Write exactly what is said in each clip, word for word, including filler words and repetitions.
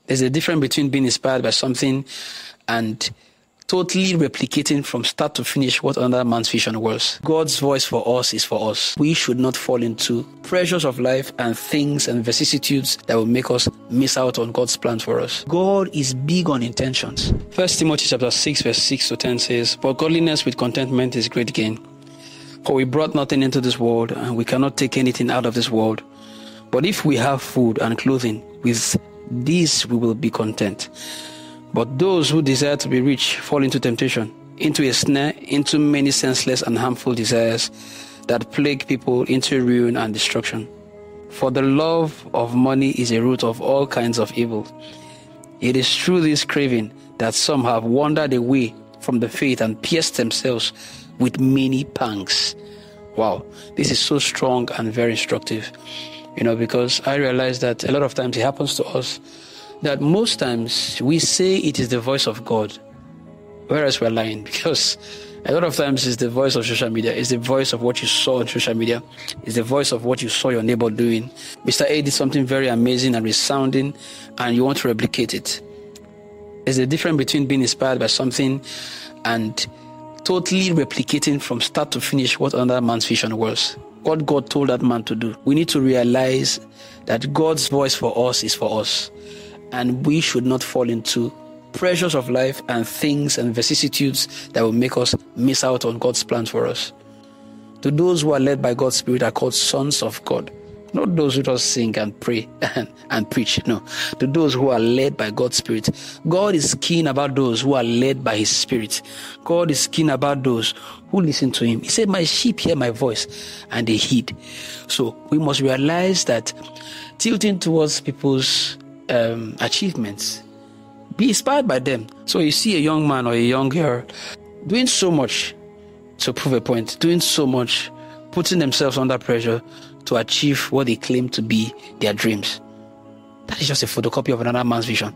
There's a difference between being inspired by something and totally replicating from start to finish what another man's vision was. God's voice for us is for us. We should not fall into pressures of life and things and vicissitudes that will make us miss out on God's plan for us. God is big on intentions. First Timothy chapter six verse six to ten says, "But godliness with contentment is great gain. For we brought nothing into this world, and we cannot take anything out of this world. But if we have food and clothing, with these we will be content. But those who desire to be rich fall into temptation, into a snare, into many senseless and harmful desires that plague people, into ruin and destruction. For the love of money is a root of all kinds of evil. It is through this craving that some have wandered away from the faith and pierced themselves with many pangs." Wow, this is so strong and very instructive. You know, because I realize that a lot of times it happens to us that most times we say it is the voice of God, whereas we're lying, because a lot of times it's the voice of social media, it's the voice of what you saw on social media, it's the voice of what you saw your neighbor doing. Mister A did something very amazing and resounding, and you want to replicate it. There's a difference between being inspired by something and totally replicating from start to finish what another man's vision was, what God told that man to do. We need to realize that God's voice for us is for us. And we should not fall into pressures of life and things and vicissitudes that will make us miss out on God's plans for us. To those who are led by God's Spirit are called sons of God. Not those who just sing and pray and, and preach. No. To those who are led by God's Spirit. God is keen about those who are led by His Spirit. God is keen about those who listen to Him. He said, "My sheep hear my voice and they heed." So we must realize that tilting towards people's Um, achievements, be inspired by them. So you see a young man or a young girl doing so much to prove a point, doing so much, putting themselves under pressure to achieve what they claim to be their dreams. That is just a photocopy of another man's vision.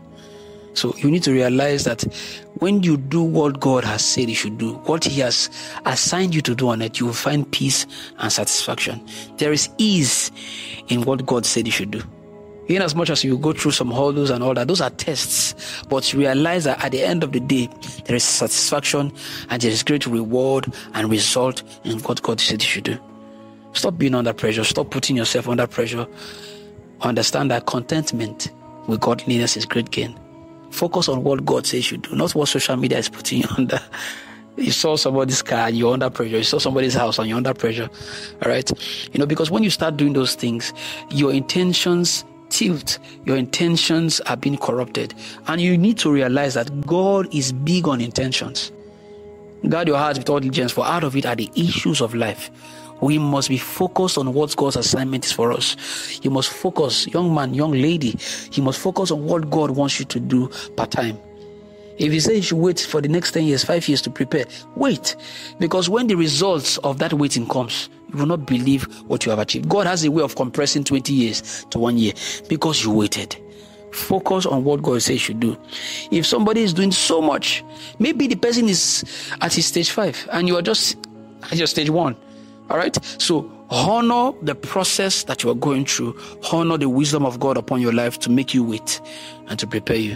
So you need to realize that when you do what God has said you should do, what He has assigned you to do on it, you will find peace and satisfaction. There is ease in what God said you should do. In as much as you go through some hurdles and all that, those are tests. But realize that at the end of the day, there is satisfaction and there is great reward and result in what God said you should do. Stop being under pressure. Stop putting yourself under pressure. Understand that contentment with godliness is great gain. Focus on what God says you do, not what social media is putting you under. You saw somebody's car and you're under pressure. You saw somebody's house and you're under pressure. All right? You know, because when you start doing those things, your intentions tilt, your intentions are being corrupted, and you need to realize that God is big on intentions. Guard your heart with all diligence, for out of it are the issues of life. We must be focused on what God's assignment is for us. You must focus, young man, young lady, you must focus on what God wants you to do part time. If He says you should wait for the next ten years, five years to prepare, wait. Because when the results of that waiting comes, you will not believe what you have achieved. God has a way of compressing twenty years to one year because you waited. Focus on what God says you should do. If somebody is doing so much, maybe the person is at his stage five and you are just at your stage one. All right? So honor the process that you are going through. Honor the wisdom of God upon your life to make you wait and to prepare you.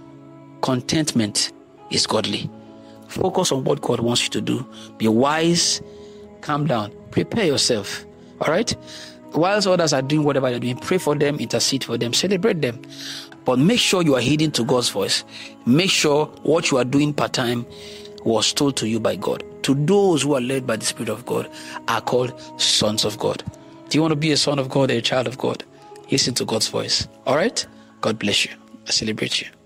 Contentment is godly. Focus on what God wants you to do. Be wise. Calm down. Prepare yourself. All right? Whilst others are doing whatever they're doing, pray for them, intercede for them, celebrate them. But make sure you are heeding to God's voice. Make sure what you are doing part-time was told to you by God. To those who are led by the Spirit of God are called sons of God. Do you want to be a son of God or a child of God? Listen to God's voice. All right? God bless you. I celebrate you.